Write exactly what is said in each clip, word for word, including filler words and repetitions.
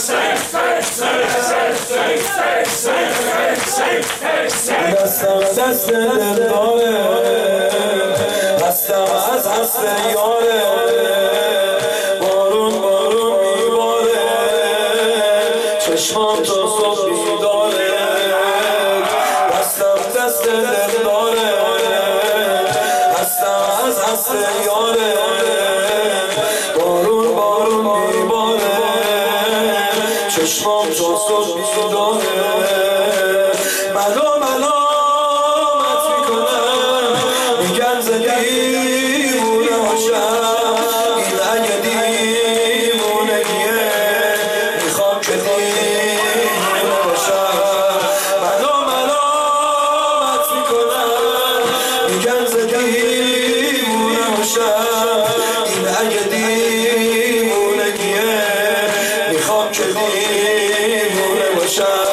دستم دست دلداره دستم از هست یاره بارون بارون میباره چشمان تا صبح بیداره دستم دست دلداره دستم از هست یاره بارون بارون میباره چشمان تا صبح بیداره ملو ملامت میکنم میگن زدیمونه باشم این اگه دیوونگیه میخوام که دیوونه باشم ملو ملامت میکنم میگن زدیمونه باشم این اگه دیوونگیه میخوام که دیوونه باشم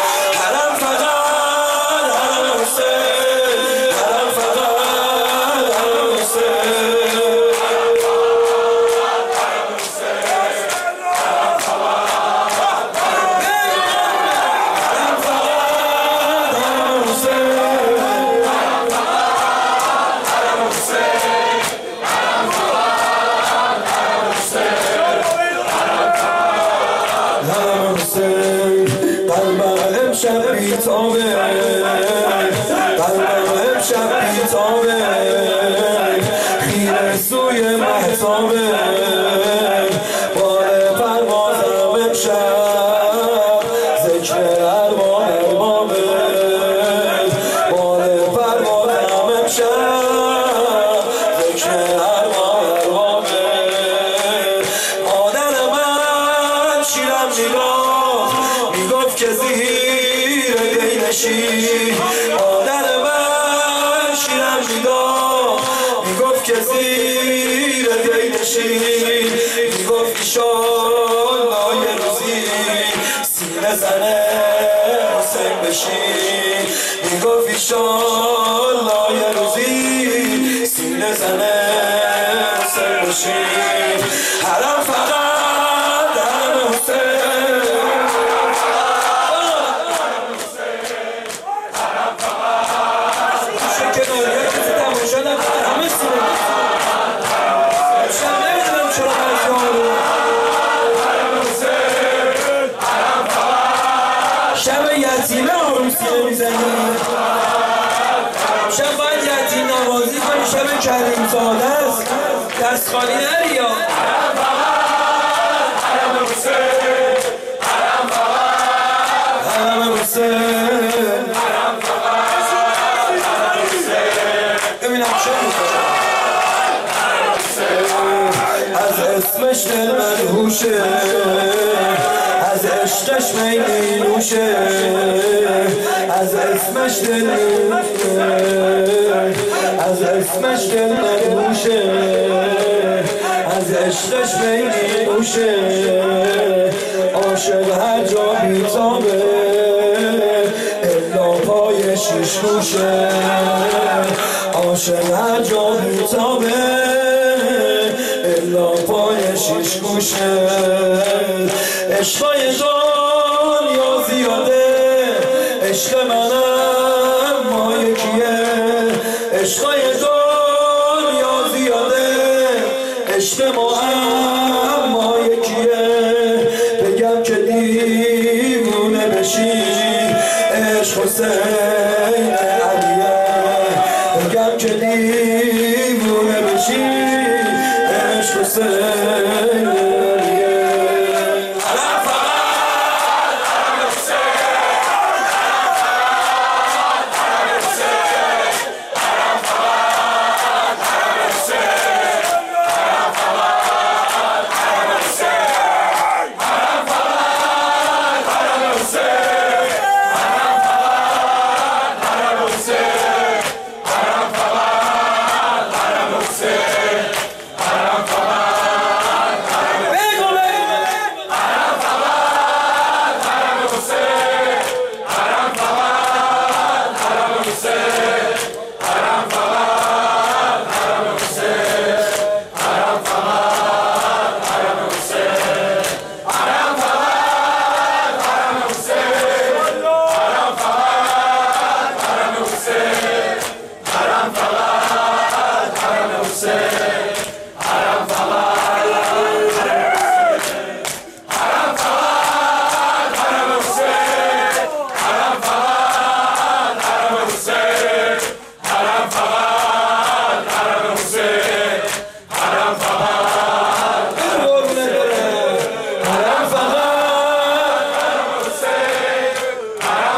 قلبم امشب بیتابه قلبم امشب بیتابه خیره سوی مهتابه بار پروازم امشب ذکر ارباب اربابه بار پروازم امشب ذکر ارباب اربابه مادر من شیرم میگفت میگفت که زیر دینشی مادر من شیرم میگفت میگفت که زیر دینشی میگفت ایشالله یه روزی سینه زنه حسین بشی میگفت ایشالله یه روزی سینه زنه حسین بشی حرم فقط حرم حسین شب یتیمه عروسیه میزنی شب باید یتیم نوازی کنی شب کریم زاده است دست خالی نری یا حرم فقط حرم حسین حرم فقط حرم حسین حرم فقط حرم حسین ببینم چه میکنم از اسمش دل منحوشه از عشقش می نوشه از اسمش دل از اسمش دل منحوشه از عشقش می نوشه عاشق هر جا بیتابه الا پای شیش گوشه عاشق هر جا بیتابه الا پای شیش گوشه عشقای دنیا زیاده عشق منم ما یکیه عشقای دنیا زیاده عشق ما هم ما یکیه بگم که دیوونه بشی عشق حسین علیه بگم که دیوونه بشی عشق حسین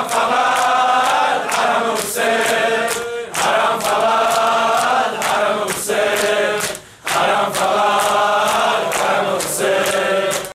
فقط